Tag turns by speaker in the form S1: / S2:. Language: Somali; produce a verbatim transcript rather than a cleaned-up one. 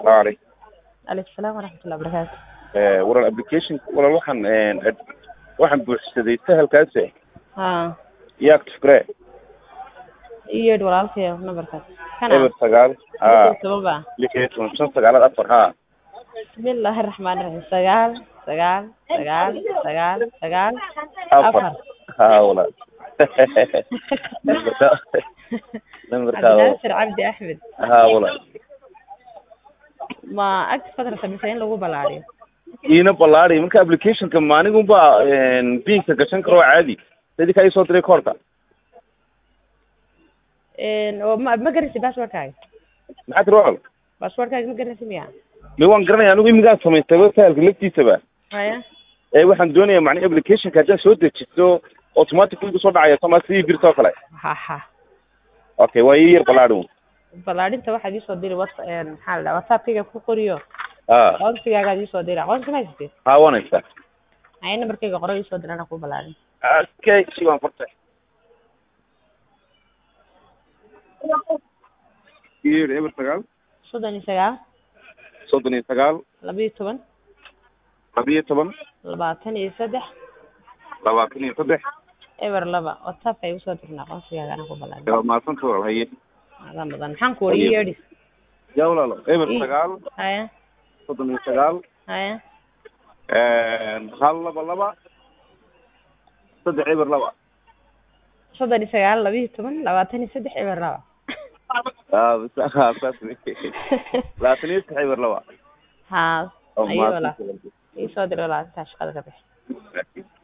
S1: عليك
S2: عليكم السلام ورحمة الله وبركاته.
S1: ورا الابلكيشن ولا waxaan waxaan buuxsaday sahalkaasi
S2: ها
S1: yaa ku fikray
S2: iyo walaalkay numberka kana
S1: eber sagaal
S2: ah sababa
S1: lixdan shan sagaal afar ha
S2: bismillahir rahmanir rahim sagaal sagaal sagaal sagaal sagaal
S1: afar ha wala numberka
S2: Nasir Abdi Ahmed
S1: ha wala
S2: ma agta fadra sameeyay lagu balaariyo
S1: ina balaariyo marka application-ka maanigu ba pinka gashan karo caadi sidii kay soo diray koorta
S2: een oo ma ma garanaysi password-kaaga
S1: maxaad rool
S2: password-kaaga ma garanaysi miya
S1: mi waan garanaya anigu imiga samaystay sahalka laftiisaba
S2: haya
S1: ee waxaan doonayaa macna application-ka hadda soo dejiso automatically soo dhacaya sama si birto kale
S2: ha ha
S1: okay way yar balaadhu
S2: balaarinta waxa ii soo diray WhatsApp een maxaa la WhatsApp-kayga ku qoriyo
S1: ah
S2: aqoonsigaaga ii soo diray aqoonsiga haystay
S1: ha wanaysa
S2: ay numberkayga qoray ii soo dirana ku balaarin
S1: okay si waan qortay iyo eber sagaal
S2: soddon iyo sagaal
S1: soddon iyo sagaal
S2: laba iyo toban
S1: laba iyo toban
S2: labaatan iyo saddex
S1: labaatan iyo saddex
S2: eber laba WhatsApp ay usoo dirna aqoonsigaaga ku balaarin
S1: waa maasan soo haye
S2: adan badan maxaan ku wariyay yeedhi
S1: yaa walaalo eber sagaal
S2: haya
S1: soddon iyo sagaal
S2: haya
S1: een hal laba laba saddex eber laba
S2: soddon iyo sagaal laba iyo toban labaatan iyo saddex eber laba
S1: ah bas asaas labaatan iyo saddex eber laba
S2: ha ayo wala ii soo diray walaal shaqada ka bixi